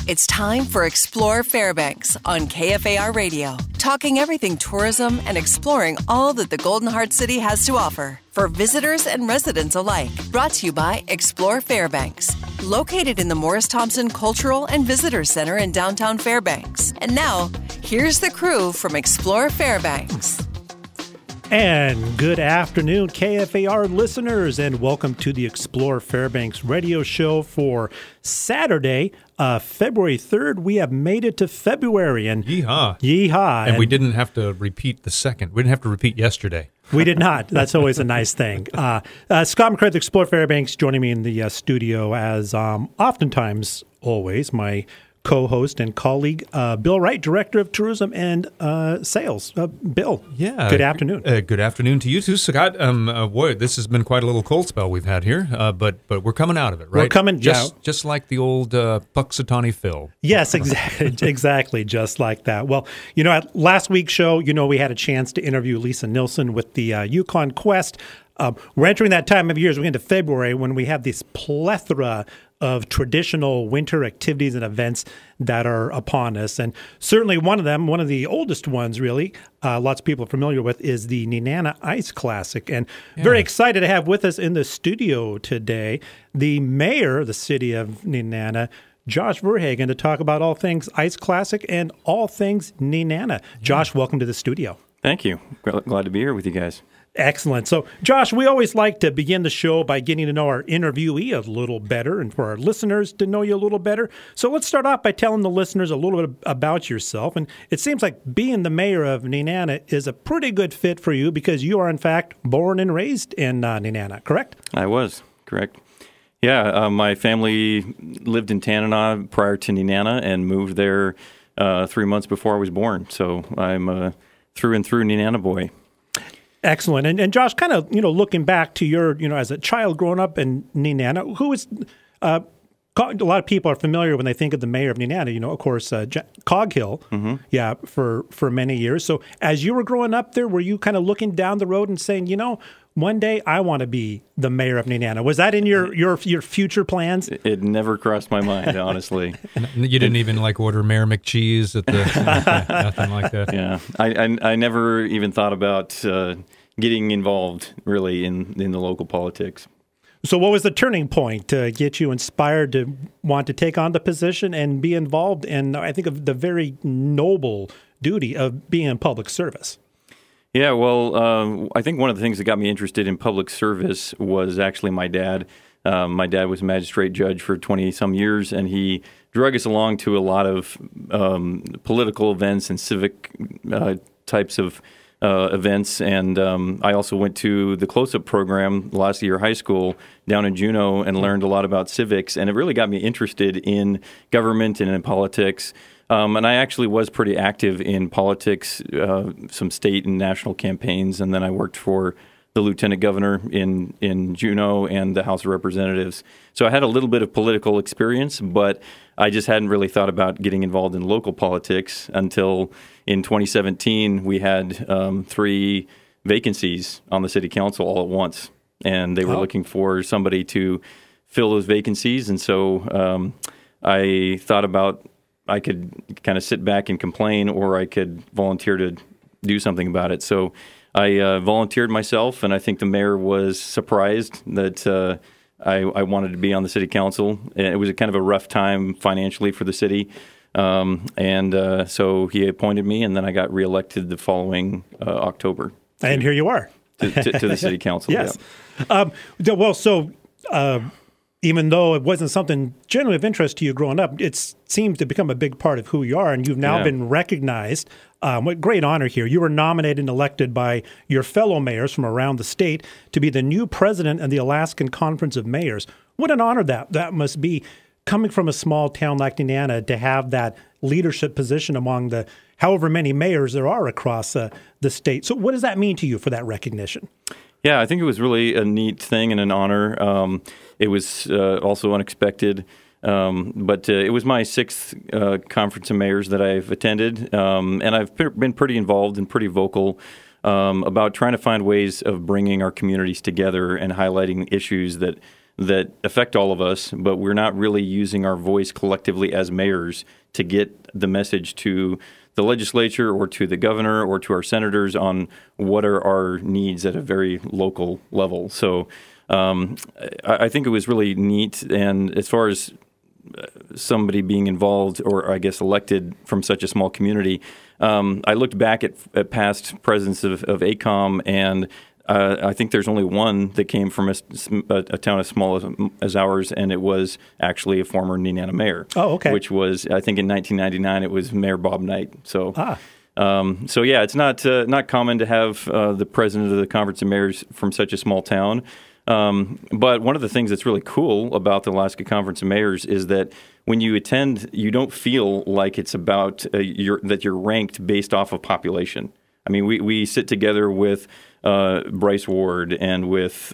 It's time for Explore Fairbanks on KFAR Radio, talking everything tourism and exploring all that the Golden Heart City has to offer for visitors and residents alike. Brought to you by Explore Fairbanks, located in the Morris Thompson Cultural and Visitor Center in downtown Fairbanks. And now, here's the crew from Explore Fairbanks. And good afternoon, KFAR listeners, and welcome to the Explore Fairbanks radio show for Saturday, February 3rd. We have made it to February, and yeehaw. Yeehaw. And we didn't have to repeat the second. We didn't have to repeat yesterday. We did not. That's always a nice thing. Scott McCrae, Explore Fairbanks, joining me in the studio as oftentimes, always, my co-host and colleague, Bill Wright, Director of Tourism and Sales. Bill, good afternoon. Good afternoon to you too, Scott. Boy, this has been quite a little cold spell we've had here, but we're coming out of it, right? We're coming, just like the old Puxatawny Phil. Yes, exactly, just like that. Well, at last week's show, we had a chance to interview Lisa Nilsson with the Yukon Quest. We're entering that time of year as we get into February when we have this plethora of traditional winter activities and events that are upon us. And certainly one of them, one of the oldest ones really, lots of people are familiar with, is the Nenana Ice Classic. And very excited to have with us in the studio today the mayor of the city of Nenana, Josh Verhagen, to talk about all things Ice Classic and all things Nenana. Josh, welcome to the studio. Thank you. Glad to be here with you guys. Excellent. So, Josh, we always like to begin the show by getting to know our interviewee a little better and for our listeners to know you a little better. So let's start off by telling the listeners a little bit about yourself. And it seems like being the mayor of Nenana is a pretty good fit for you because you are, in fact, born and raised in Nenana, correct? I was, correct. Yeah, my family lived in Tanana prior to Nenana and moved there 3 months before I was born. So I'm a through and through Nenana boy. Excellent. And Josh, kind of, looking back to your, as a child growing up in Nenana, who is, a lot of people are familiar when they think of the mayor of Nenana, of course, Coghill, for many years. So as you were growing up there, were you kind of looking down the road and saying, one day I want to be the mayor of Nenana? Was that in your future plans? It never crossed my mind, honestly. You didn't even order Mayor McCheese at the nothing like that. Yeah, I never even thought about getting involved really in the local politics. So what was the turning point to get you inspired to want to take on the position and be involved in, I think, of the very noble duty of being in public service? Yeah, well, I think one of the things that got me interested in public service was actually my dad. My dad was a magistrate judge for 20-some years, and he drug us along to a lot of political events and civic types of events. And I also went to the Close-Up program last year high school down in Juneau and learned a lot about civics, and it really got me interested in government and in politics. And I actually was pretty active in politics, some state and national campaigns, and then I worked for the lieutenant governor in Juneau and the House of Representatives. So I had a little bit of political experience, but I just hadn't really thought about getting involved in local politics until in 2017 we had 3 vacancies on the city council all at once, and they were looking for somebody to fill those vacancies. And so I thought about I could kind of sit back and complain, or I could volunteer to do something about it. So I volunteered myself, and I think the mayor was surprised that I wanted to be on the city council. It was a kind of a rough time financially for the city, and so he appointed me, and then I got reelected the following October. And here you are. to the city council. Yes. Yeah. Even though it wasn't something generally of interest to you growing up, it seems to become a big part of who you are, and you've now been recognized. What great honor here. You were nominated and elected by your fellow mayors from around the state to be the new president of the Alaskan Conference of Mayors. What an honor that must be, coming from a small town like Nenana, to have that leadership position among the however many mayors there are across the state. So what does that mean to you for that recognition? Yeah, I think it was really a neat thing and an honor. It was also unexpected, but it was my 6th conference of mayors that I've attended, and I've been pretty involved and pretty vocal about trying to find ways of bringing our communities together and highlighting issues that that affect all of us, but we're not really using our voice collectively as mayors to get the message to the legislature or to the governor or to our senators on what are our needs at a very local level. So I think it was really neat. And as far as somebody being involved or I guess elected from such a small community, I looked back at past presidents of AECOM, and I think there's only one that came from a town as small as ours, and it was actually a former Nenana mayor. Oh, okay. Which was, I think in 1999, it was Mayor Bob Knight. So, so yeah, it's not common to have the president of the Conference of Mayors from such a small town. But one of the things that's really cool about the Alaska Conference of Mayors is that when you attend, you don't feel like it's about that you're ranked based off of population. I mean, we sit together with Bryce Ward and with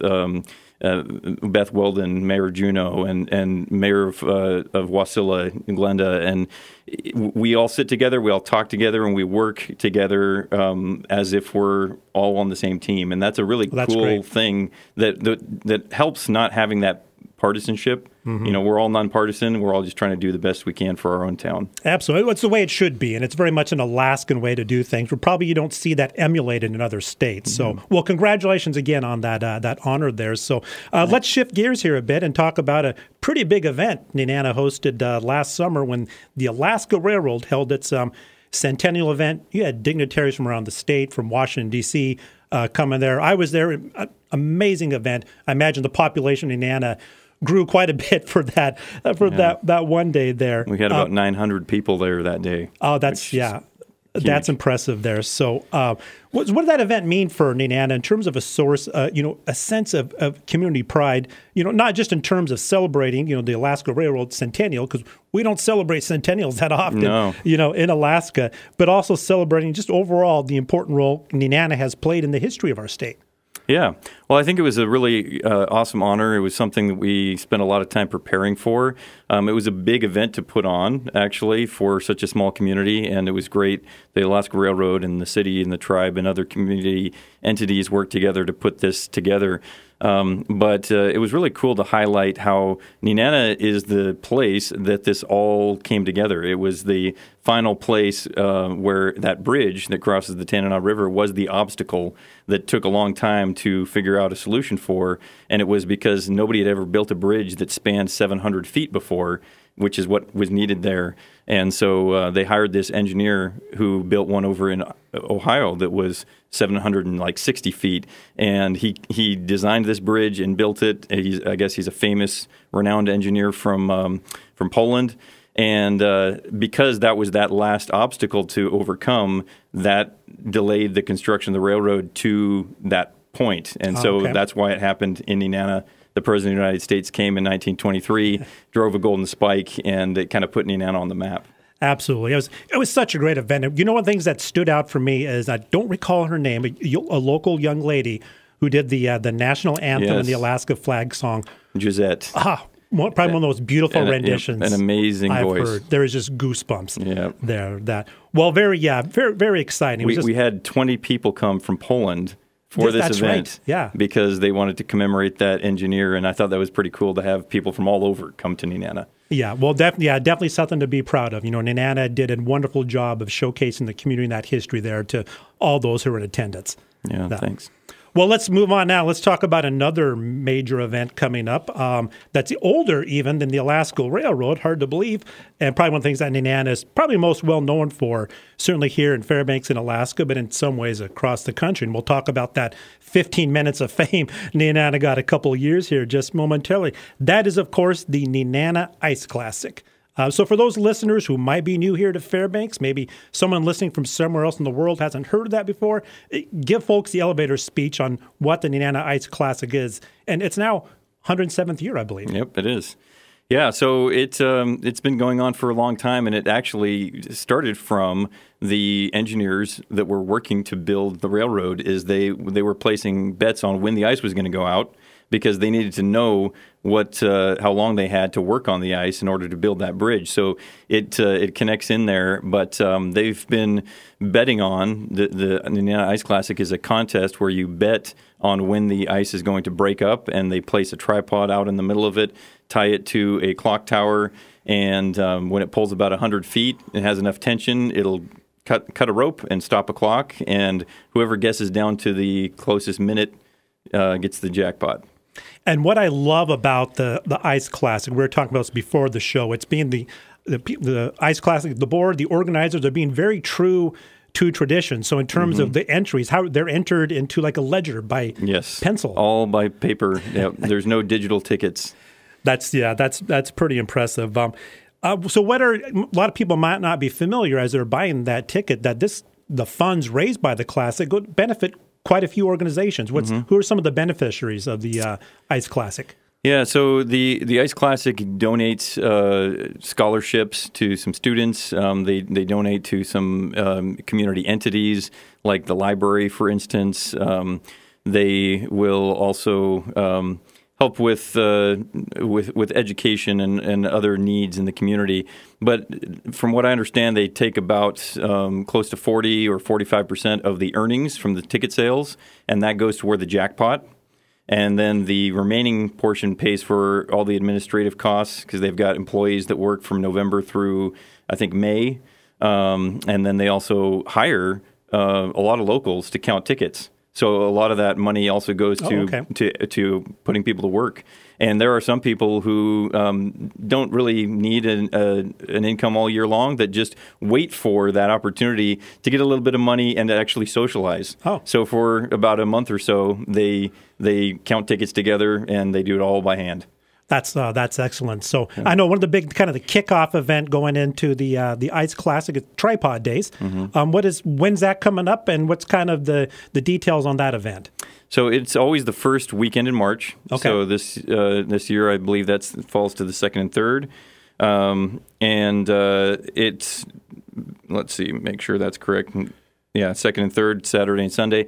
Beth Weldon, Mayor Juneau, and Mayor of Wasilla, Glenda, and we all sit together, we all talk together, and we work together as if we're all on the same team. And that's a really cool thing that helps not having that partisanship. Mm-hmm. You know, we're all nonpartisan. We're all just trying to do the best we can for our own town. Absolutely. It's the way it should be, and it's very much an Alaskan way to do things. But probably you don't see that emulated in other states. Mm-hmm. So, well, congratulations again on that honor there. So let's shift gears here a bit and talk about a pretty big event Nenana hosted last summer when the Alaska Railroad held its centennial event. You had dignitaries from around the state, from Washington, D.C., coming there. I was there. Amazing event. I imagine the population in Nenana grew quite a bit for that that one day there. We had about 900 people there that day. Oh, that's that's impressive there. So, what did that event mean for Nenana in terms of a source, a sense of community pride? You know, not just in terms of celebrating, the Alaska Railroad centennial, because we don't celebrate centennials that often, in Alaska, but also celebrating just overall the important role Nenana has played in the history of our state. Yeah. Well, I think it was a really awesome honor. It was something that we spent a lot of time preparing for. It was a big event to put on, actually, for such a small community, and it was great. The Alaska Railroad and the city and the tribe and other community entities worked together to put this together. But it was really cool to highlight how Nenana is the place that this all came together. It was the final place where that bridge that crosses the Tanana River was the obstacle that took a long time to figure out a solution for. And it was because nobody had ever built a bridge that spanned 700 feet before, which is what was needed there. And so they hired this engineer who built one over in Ohio that was 760 feet. And he designed this bridge and built it. I guess he's a famous, renowned engineer from Poland. And because that was that last obstacle to overcome, that delayed the construction of the railroad to that point. And that's why it happened in Nenana. The President of the United States came in 1923, drove a golden spike, and it kind of put Nenana on the map. Absolutely. It was such a great event. You know, one of the things that stood out for me is, I don't recall her name, a local young lady who did the national anthem and the Alaska flag song. Gisette. Probably one of those beautiful renditions. An amazing I've voice. Heard. There is just goosebumps there. Very, very exciting. We had 20 people come from Poland for this event, because they wanted to commemorate that engineer, and I thought that was pretty cool to have people from all over come to Nenana. Yeah, well, definitely something to be proud of. Nenana did a wonderful job of showcasing the community and that history there to all those who were in attendance. Yeah, thanks. Well, let's move on now. Let's talk about another major event coming up that's older even than the Alaska Railroad, hard to believe, and probably one of the things that Nenana is probably most well known for, certainly here in Fairbanks in Alaska, but in some ways across the country. And we'll talk about that 15 minutes of fame Nenana got a couple of years here just momentarily. That is, of course, the Nenana Ice Classic. So for those listeners who might be new here to Fairbanks, maybe someone listening from somewhere else in the world hasn't heard of that before, give folks the elevator speech on what the Nenana Ice Classic is. And it's now 107th year, I believe. Yep, it is. Yeah, so it's been going on for a long time, and it actually started from the engineers that were working to build the railroad. Is they were placing bets on when the ice was going to go out, because they needed to know how long they had to work on the ice in order to build that bridge. So it connects in there. But they've been betting on the Indiana Ice Classic is a contest where you bet on when the ice is going to break up, and they place a tripod out in the middle of it, tie it to a clock tower, and when it pulls about 100 feet, it has enough tension, it'll cut a rope and stop a clock, and whoever guesses down to the closest minute gets the jackpot. And what I love about the Ice Classic, we were talking about this before the show, it's being the Ice Classic, the board, the organizers are being very true to tradition. So in terms of the entries, how they're entered into like a ledger by pencil. All by paper. Yep. There's no digital tickets. That's pretty impressive. So what are a lot of people might not be familiar as they're buying that ticket that the funds raised by the Classic would benefit quite a few organizations. Who are some of the beneficiaries of the Ice Classic? Yeah, so the Ice Classic donates scholarships to some students. They donate to some community entities like the library, for instance. They will also help with education and other needs in the community. But from what I understand, they take about close to 40 or 45% of the earnings from the ticket sales, and that goes toward the jackpot. And then the remaining portion pays for all the administrative costs because they've got employees that work from November through, I think, May. And then they also hire a lot of locals to count tickets. So a lot of that money also goes to putting people to work. And there are some people who don't really need an income all year long that just wait for that opportunity to get a little bit of money and to actually socialize. So for about a month or so, they count tickets together and they do it all by hand. That's excellent. So I know one of the big kind of the kickoff event going into the Ice Classic is Tripod Days. When's that coming up, and what's kind of the details on that event? So it's always the first weekend in March. Okay. So this year I believe that falls to the 2nd and 3rd, and it's let's see, make sure that's correct. Yeah, 2nd and 3rd, Saturday and Sunday.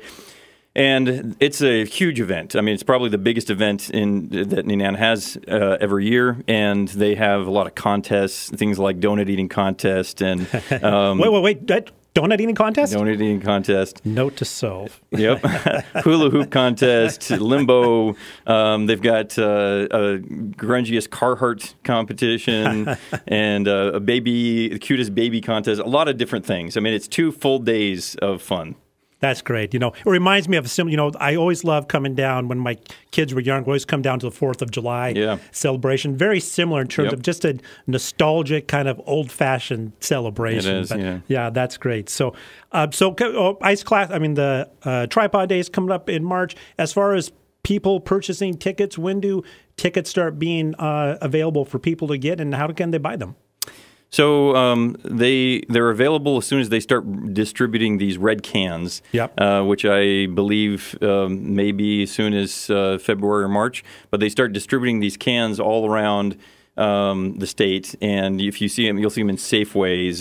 And it's a huge event. I mean, it's probably the biggest event that Nenana has every year, and they have a lot of contests, things like donut eating contest and wait, donut eating contest? Donut eating contest. Note to self. Yep. Hula hoop contest, limbo. They've got a grungiest Carhartt competition and the cutest baby contest. A lot of different things. I mean, it's 2 full days of fun. That's great. It reminds me of a similar, I always love coming down when my kids were young. We always come down to the 4th of July celebration. Very similar in terms of just a nostalgic kind of old-fashioned celebration. It is, yeah, that's great. So Ice Class, the Tripod Days coming up in March. As far as people purchasing tickets, when do tickets start being available for people to get, and how can they buy them? So they're available as soon as they start distributing these red cans, which I believe may be as soon as February or March. But they start distributing these cans all around the state, and if you see them, you'll see them in Safeways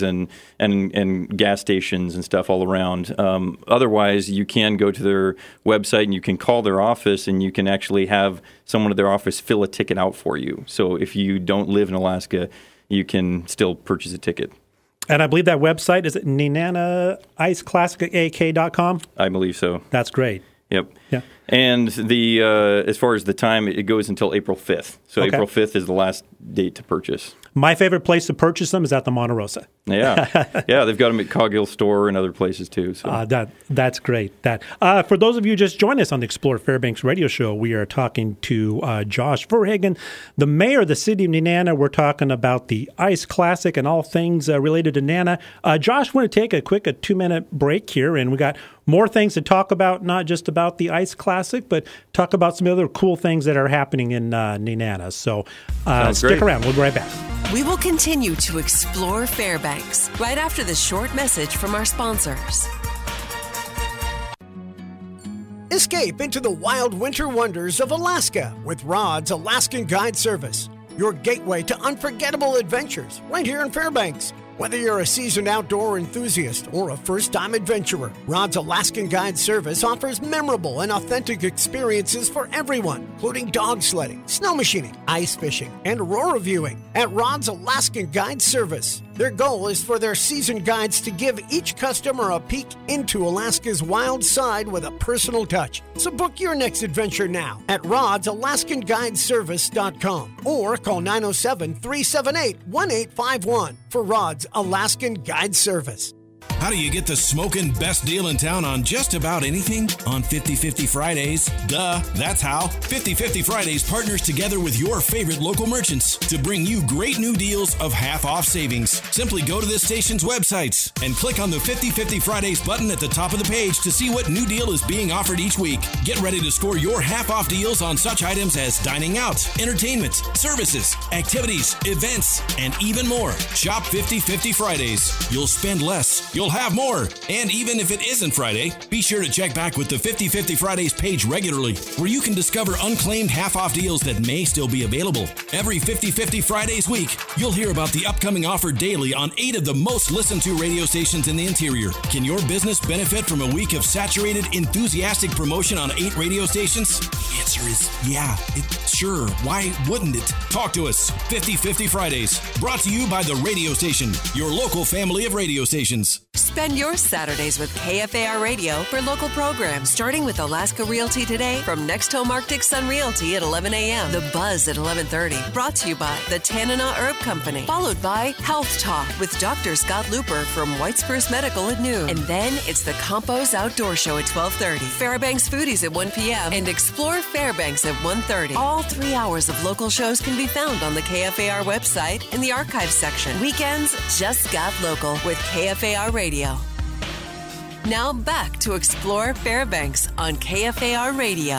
and gas stations and stuff all around. Otherwise, you can go to their website and you can call their office, and you can actually have someone at their office fill a ticket out for you. So if you don't live in Alaska, you can still purchase a ticket. And I believe that website, is it NenanaIceClassicAK.com? I believe so. That's great. Yep. Yeah. And as far as the time, it goes until April 5th. So April 5th is the last date to purchase. My favorite place to purchase them is at the Monte Rosa. Yeah. They've got them at Coghill Store and other places too. So. That's great. For those of you just joined us on the Explore Fairbanks radio show, we are talking to Josh Verhagen, the mayor of the city of Nenana. We're talking about the Ice Classic and all things related to Nenana. Josh, we're going to take a quick 2-minute break here, and we got more things to talk about, not just about the Ice Classic, but talk about some other cool things that are happening in Nenana. So stick around. We'll be right back. We will continue to explore Fairbanks right after this short message from our sponsors. Escape into the wild winter wonders of Alaska with Rod's Alaskan Guide Service. Your gateway to unforgettable adventures right here in Fairbanks. Whether you're a seasoned outdoor enthusiast or a first-time adventurer, Rod's Alaskan Guide Service offers memorable and authentic experiences for everyone, including dog sledding, snow machining, ice fishing, and aurora viewing at Rod's Alaskan Guide Service. Their goal is for their seasoned guides to give each customer a peek into Alaska's wild side with a personal touch. So book your next adventure now at rodsalaskanguideservice.com or call 907-378-1851 for Rod's Alaskan Guide Service. How do you get the smoking best deal in town on just about anything? On 50/50 Fridays. Duh, that's how. 50/50 Fridays partners together with your favorite local merchants to bring you great new deals of half-off savings. Simply go to this station's websites and click on the 50/50 Fridays button at the top of the page to see what new deal is being offered each week. Get ready to score your half-off deals on such items as dining out, entertainment, services, activities, events, and even more. Shop 50/50 Fridays. You'll spend less. You'll have more. And even if it isn't Friday, be sure to check back with the 50/50 Fridays page regularly, where you can discover unclaimed half-off deals that may still be available. Every 50/50 Fridays week, you'll hear about the upcoming offer daily on 8 of the most listened to radio stations in the interior. Can your business benefit from a week of saturated, enthusiastic promotion on 8 radio stations? The answer is yeah. Sure. Why wouldn't it? Talk to us. 50/50 Fridays. Brought to you by the radio station, your local family of radio stations. Spend your Saturdays with KFAR Radio for local programs, starting with Alaska Realty Today from Next Home Arctic Sun Realty at 11 a.m. The Buzz at 11:30, brought to you by the Tanana Herb Company, followed by Health Talk with Dr. Scott Looper from White Spruce Medical at noon. And then it's the Campos Outdoor Show at 12:30, Fairbanks Foodies at 1 p.m., and Explore Fairbanks at 1:30. All 3 hours of local shows can be found on the KFAR website in the archives section. Weekends just got local with KFAR Radio. Now back to Explore Fairbanks on KFAR Radio.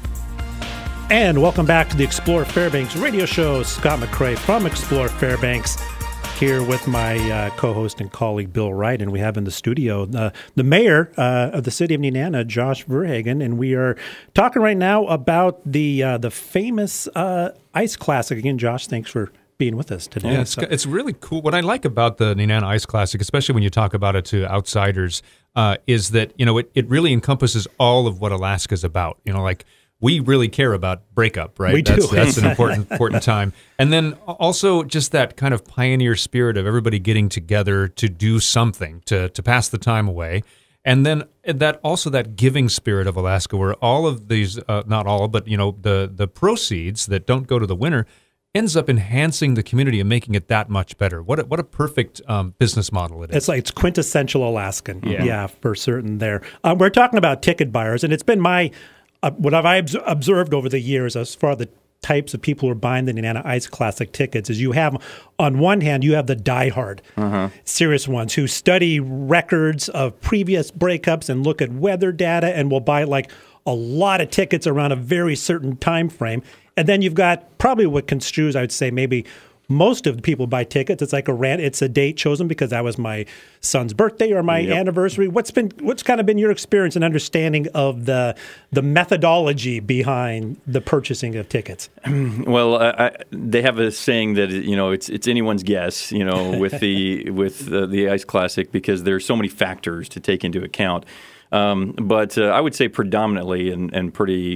And welcome back to the Explore Fairbanks radio show. Scott McCrae from Explore Fairbanks here with my co-host and colleague Bill Wright, and we have in the studio the mayor of the city of Nenana, Josh Verhagen, and we are talking right now about the famous Ice Classic. Again, Josh, thanks for being with us today. Yeah, it's really cool. What I like about the Nenana Ice Classic, especially when you talk about it to outsiders, is that it really encompasses all of what Alaska's about. Like we really care about breakup, right? We do. That's an important time. And then also just that kind of pioneer spirit of everybody getting together to do something, to pass the time away. And then that giving spirit of Alaska, where all of these, not all, but the proceeds that don't go to the winner ends up enhancing the community and making it that much better. What a perfect business model it is. It's quintessential Alaskan. Yeah, for certain there. We're talking about ticket buyers, and it's been what I've observed over the years as far as the types of people who are buying the Nenana Ice Classic tickets is you have, on one hand, you have the diehard, serious ones who study records of previous breakups and look at weather data and will buy like a lot of tickets around a very certain time frame. And then you've got probably what construes, I would say, maybe most of the people buy tickets. It's like it's a date chosen because that was my son's birthday or my anniversary. What's kind of been your experience and understanding of the methodology behind the purchasing of tickets? Well, they have a saying that it's anyone's guess, with the Ice Classic, because there's so many factors to take into account. But I would say predominantly and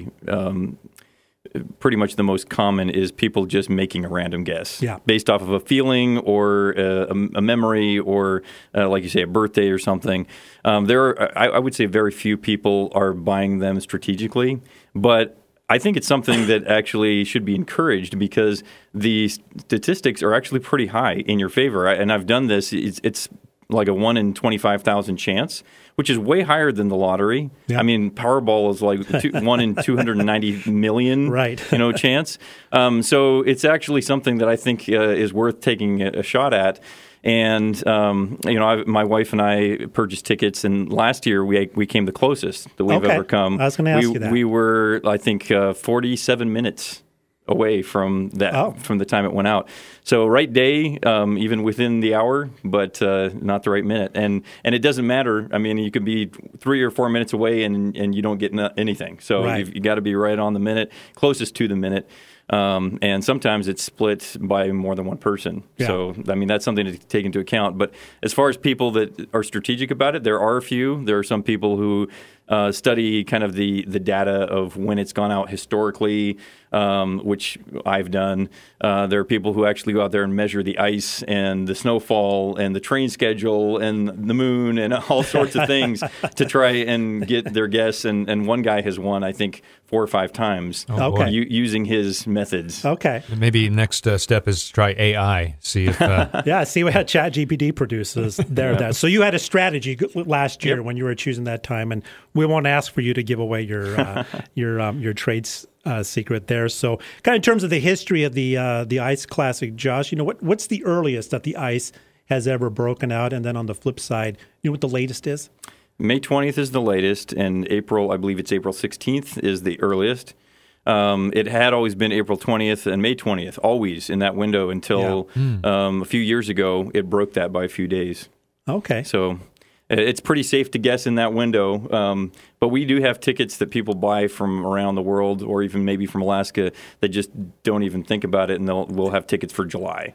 pretty much the most common is people just making a random guess based off of a feeling or a memory or, like you say, a birthday or something. I would say very few people are buying them strategically, but I think it's something that actually should be encouraged because the statistics are actually pretty high in your favor. And I've done this. It's like a 1 in 25,000 chance, which is way higher than the lottery. Yep. I mean, Powerball is like 1 in 290 million, chance. So it's actually something that I think is worth taking a shot at. And my wife and I purchased tickets, and last year we came the closest that we've ever come. I was going to ask you that. We were, I think, 47 minutes away from that from the time it went out. So right day, even within the hour, but not the right minute. And it doesn't matter. I mean, you could be 3 or 4 minutes away and you don't get anything. So you got to be right on the minute, closest to the minute. And sometimes it's split by more than one person. Yeah. So, I mean, that's something to take into account. But as far as people that are strategic about it, there are a few. There are some people who study kind of the data of when it's gone out historically, which I've done. There are people who actually go out there and measure the ice and the snowfall and the train schedule and the moon and all sorts of things to try and get their guess. And one guy has won, I think, 4 or 5 times Okay. using his methods. Okay. Maybe next step is to try AI. See if Yeah, see what ChatGPT produces there. So you had a strategy last year when you were choosing that time, and we won't ask for you to give away your trade secret there. So, kind of in terms of the history of the Ice Classic, Josh, what's the earliest that the ice has ever broken out, and then on the flip side, what the latest is? May 20th is the latest, and I believe it's April 16th is the earliest. It had always been April 20th and May 20th, always in that window until a few years ago, it broke that by a few days. Okay. So it's pretty safe to guess in that window. But we do have tickets that people buy from around the world or even maybe from Alaska that just don't even think about it, and we'll have tickets for July.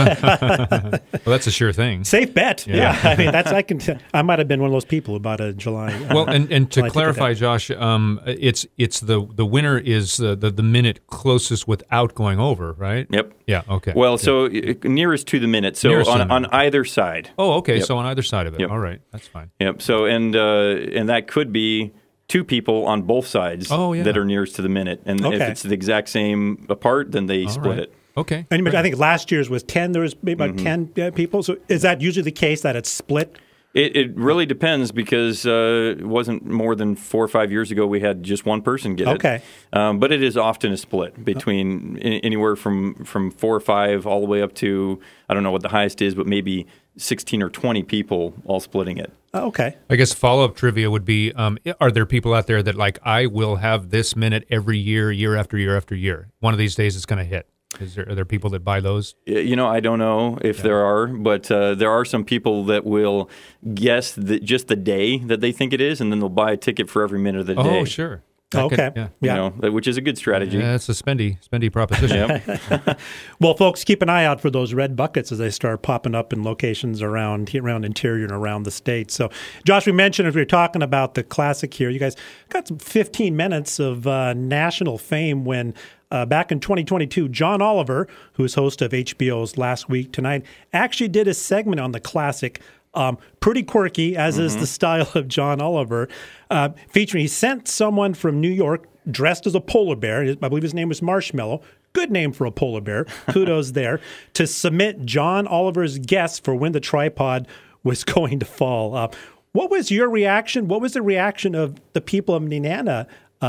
well, that's a sure thing. Safe bet. Yeah. I mean, I might have been one of those people who bought a July. Well, and to July clarify, ticket. Josh, it's the winner is the minute closest without going over, right? Yep. Yeah. Okay. Well, so nearest to the minute. So Nearest to the on minute. either side. Oh, okay. Yep. So on either side of it. Yep. All right. That's fine. Yep. So and that could be 2 people on both sides that are nearest to the minute, and if it's the exact same apart, then they split right. it. Okay. And I think last year's was 10. There was maybe about 10 people. So is that usually the case that it's split? It really depends because it wasn't more than 4 or 5 years ago we had just one person get it. Okay. But it is often a split between anywhere from 4 or 5 all the way up to, I don't know what the highest is, but maybe 16 or 20 people all splitting it. Okay. I guess follow-up trivia would be, are there people out there that I will have this minute every year, year after year after year? One of these days it's going to hit. Are there people that buy those? I don't know if there are, but there are some people that will guess just the day that they think it is, and then they'll buy a ticket for every minute of the day. Oh, sure. Okay. Yeah. Which is a good strategy. Yeah, that's a spendy proposition. Yep. Well, folks, keep an eye out for those red buckets as they start popping up in locations around Interior and around the state. So, Josh, we mentioned as we were talking about the Classic here, you guys got some 15 minutes of national fame when back in 2022, John Oliver, who's host of HBO's Last Week Tonight, actually did a segment on the Classic. Pretty quirky, as is the style of John Oliver, featuring he sent someone from New York dressed as a polar bear. I believe his name was Marshmallow. Good name for a polar bear. Kudos there. To submit John Oliver's guess for when the tripod was going to fall. What was your reaction? What was the reaction of the people of Nenana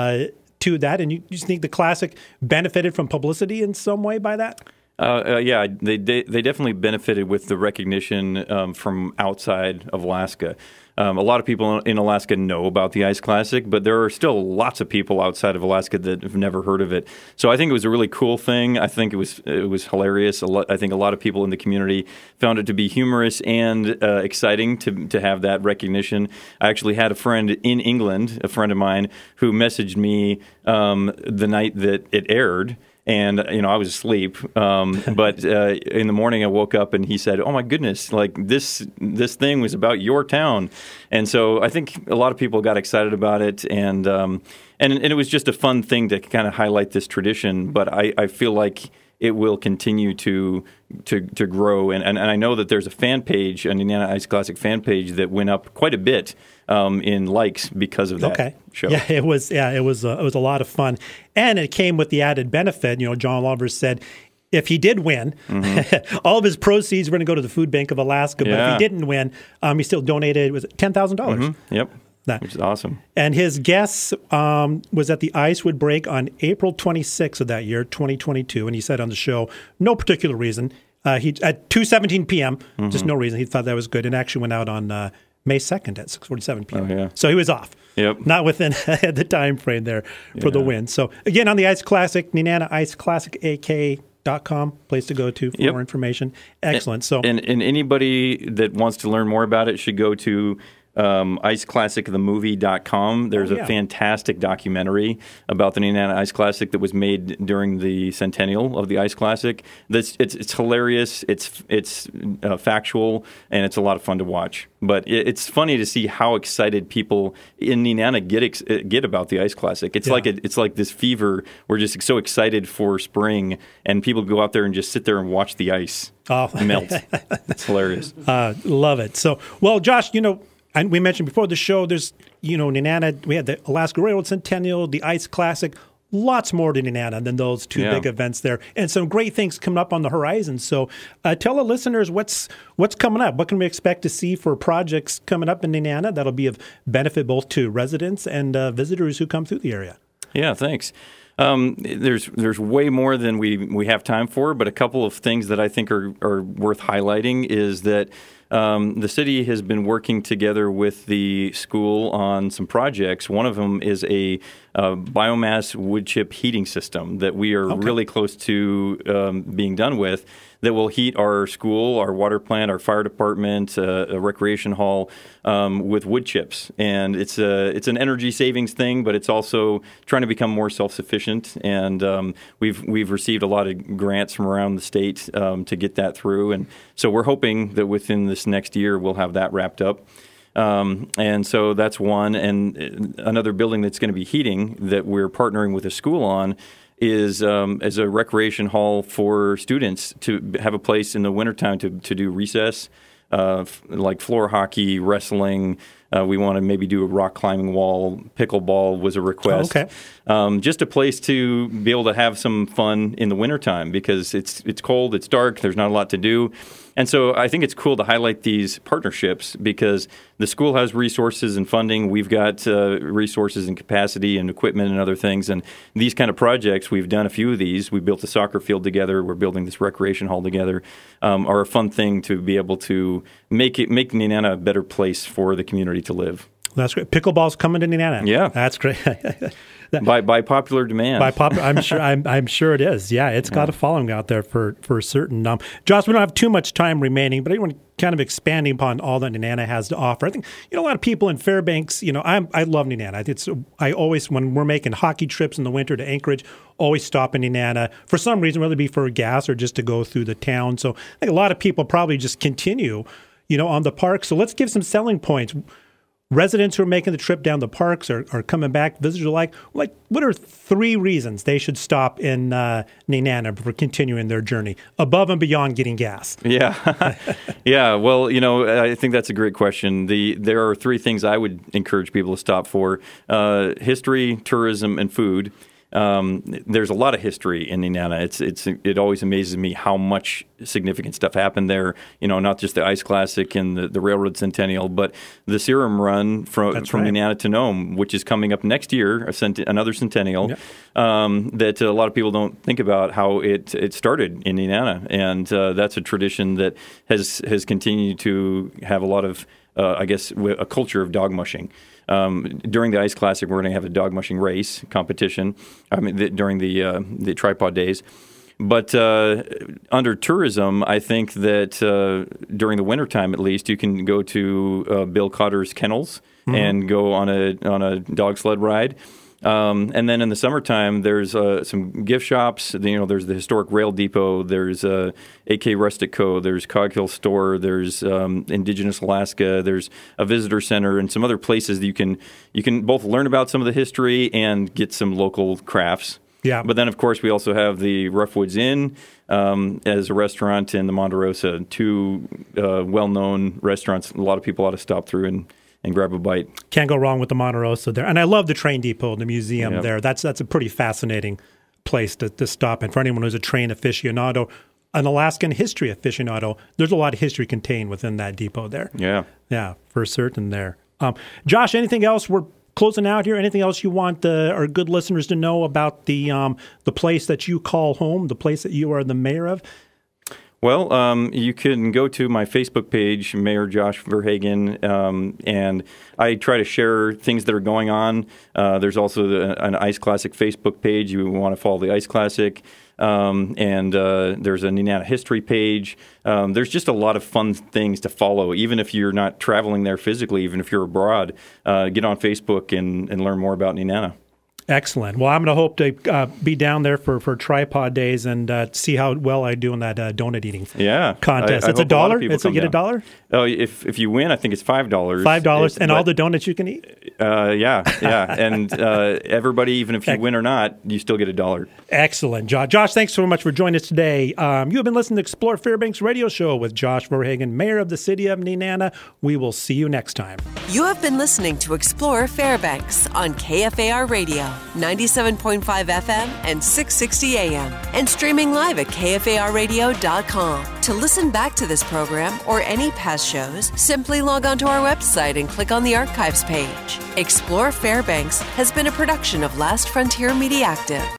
to that? And you just think the Classic benefited from publicity in some way by that? Yeah, they definitely benefited with the recognition from outside of Alaska. A lot of people in Alaska know about the Ice Classic, but there are still lots of people outside of Alaska that have never heard of it. So I think it was a really cool thing. I think it was hilarious. I think a lot of people in the community found it to be humorous and exciting to have that recognition. I actually had a friend in England, a friend of mine, who messaged me the night that it aired. And, I was asleep. But in the morning I woke up and he said, oh, my goodness, this thing was about your town. And so I think a lot of people got excited about it. And it was just a fun thing to kind of highlight this tradition. But I feel like it will continue to grow. And I know that there's a fan page, a Nenana Ice Classic fan page that went up quite a bit in likes because of that show. Yeah, it was a lot of fun. And it came with the added benefit. John Oliver said if he did win, all of his proceeds were going to go to the Food Bank of Alaska. But if he didn't win, he still donated, was it $10,000? Yep. Which is awesome. And his guess was that the ice would break on April 26th of that year, 2022. And he said on the show, no particular reason. He at 2:17 p.m., just no reason. He thought that was good. And actually went out on May 2nd at 6:47 p.m. Oh, yeah. So he was off. Yep. Not within the time frame there for the win. So again, on the Ice Classic, Nenana Ice Classic AK.com, place to go to for more information. Excellent. And anybody that wants to learn more about it should go to iceclassicthemovie.com. There's a fantastic documentary about the Nenana Ice Classic that was made during the centennial of the Ice Classic. It's hilarious, it's factual, and it's a lot of fun to watch. But it's funny to see how excited people in Nenana get about the Ice Classic. It's like this fever. We're just so excited for spring, and people go out there and just sit there and watch the ice melt. It's hilarious. Love it. So, well, Josh, and we mentioned before the show, there's, Nenana, we had the Alaska Railroad Centennial, the Ice Classic, lots more to Nenana than those two big events there, and some great things coming up on the horizon. So tell the listeners what's coming up. What can we expect to see for projects coming up in Nenana that'll be of benefit both to residents and visitors who come through the area? Yeah, thanks. There's way more than we have time for, but a couple of things that I think are worth highlighting is that the city has been working together with the school on some projects. One of them is a biomass wood chip heating system that we are really close to being done with, that will heat our school, our water plant, our fire department, a recreation hall with wood chips. And it's an energy savings thing, but it's also trying to become more self-sufficient. And we've received a lot of grants from around the state to get that through. And so we're hoping that within this next year we'll have that wrapped up. And so that's one. And another building that's going to be heating that we're partnering with a school on is as a recreation hall for students to have a place in the wintertime to do recess, like floor hockey, wrestling. We want to maybe do a rock climbing wall. Pickleball was a request. Just a place to be able to have some fun in the wintertime because it's cold, it's dark, there's not a lot to do. And so I think it's cool to highlight these partnerships because the school has resources and funding. We've got resources and capacity and equipment and other things. And these kind of projects, we've done a few of these. We built a soccer field together. We're building this recreation hall together. Are a fun thing to be able to make Nenana a better place for the community to live. That's great. Pickleball's coming to Nenana. Yeah, that's great. by popular demand. I'm sure it is. Yeah, it's got a following out there for certain. Josh, we don't have too much time remaining, but I want to kind of expanding upon all that Nenana has to offer. I think a lot of people in Fairbanks. I love Nenana. I always, when we're making hockey trips in the winter to Anchorage, always stop in Nenana for some reason, whether it be for gas or just to go through the town. So I think a lot of people probably just continue, on the park. So let's give some selling points. Residents who are making the trip down the parks are coming back, visitors are like, what are 3 reasons they should stop in Nenana for continuing their journey above and beyond getting gas? Yeah. Yeah. Well, I think that's a great question. There are 3 things I would encourage people to stop for: history, tourism, and food. There's a lot of history in Nenana. It always amazes me how much significant stuff happened there. Not just the Ice Classic and the Railroad Centennial, but the Serum Run from Nenana to Nome, which is coming up next year, another centennial. Yep. That a lot of people don't think about how it started in Nenana, and that's a tradition that has continued to have a lot of a culture of dog mushing. During the Ice Classic, we're going to have a dog mushing race competition. During the tripod days. But under tourism, I think that during the wintertime, at least, you can go to Bill Cotter's Kennels and go on a dog sled ride. And then in the summertime, there's some gift shops. There's the historic Rail Depot. There's AK Rustic Co. There's Cog Hill Store. There's Indigenous Alaska. There's a visitor center and some other places that you can both learn about some of the history and get some local crafts. Yeah. But then, of course, we also have the Rough Woods Inn as a restaurant and the Monderosa, 2 well-known restaurants. A lot of people ought to stop through and grab a bite. Can't go wrong with the Monderosa there. And I love the train depot, the museum there. That's a pretty fascinating place to stop in. For anyone who's a train aficionado, an Alaskan history aficionado, there's a lot of history contained within that depot there. Yeah. Yeah, for certain there. Josh, anything else? We're closing out here. Anything else you want our good listeners to know about the place that you call home, the place that you are the mayor of? Well, you can go to my Facebook page, Mayor Josh Verhagen, and I try to share things that are going on. There's also an Ice Classic Facebook page. You want to follow the Ice Classic. And there's a Nenana history page. There's just a lot of fun things to follow, even if you're not traveling there physically, even if you're abroad. Get on Facebook and learn more about Nenana. Excellent. Well, I'm going to hope to be down there for Tripod Days and see how well I do in that donut eating contest. It's $1? You get $1? Oh, if you win, I think it's $5. $5 and all the donuts you can eat? Yeah. And everybody, even if you win or not, you still get $1. Excellent. Josh, thanks so much for joining us today. You have been listening to Explore Fairbanks Radio Show with Josh Verhagen, Mayor of the City of Nenana. We will see you next time. You have been listening to Explore Fairbanks on KFAR Radio, 97.5 FM and 660 AM, and streaming live at KFARradio.com. To listen back to this program or any past shows, simply log on to our website and click on the archives page. Explore Fairbanks has been a production of Last Frontier Media Active.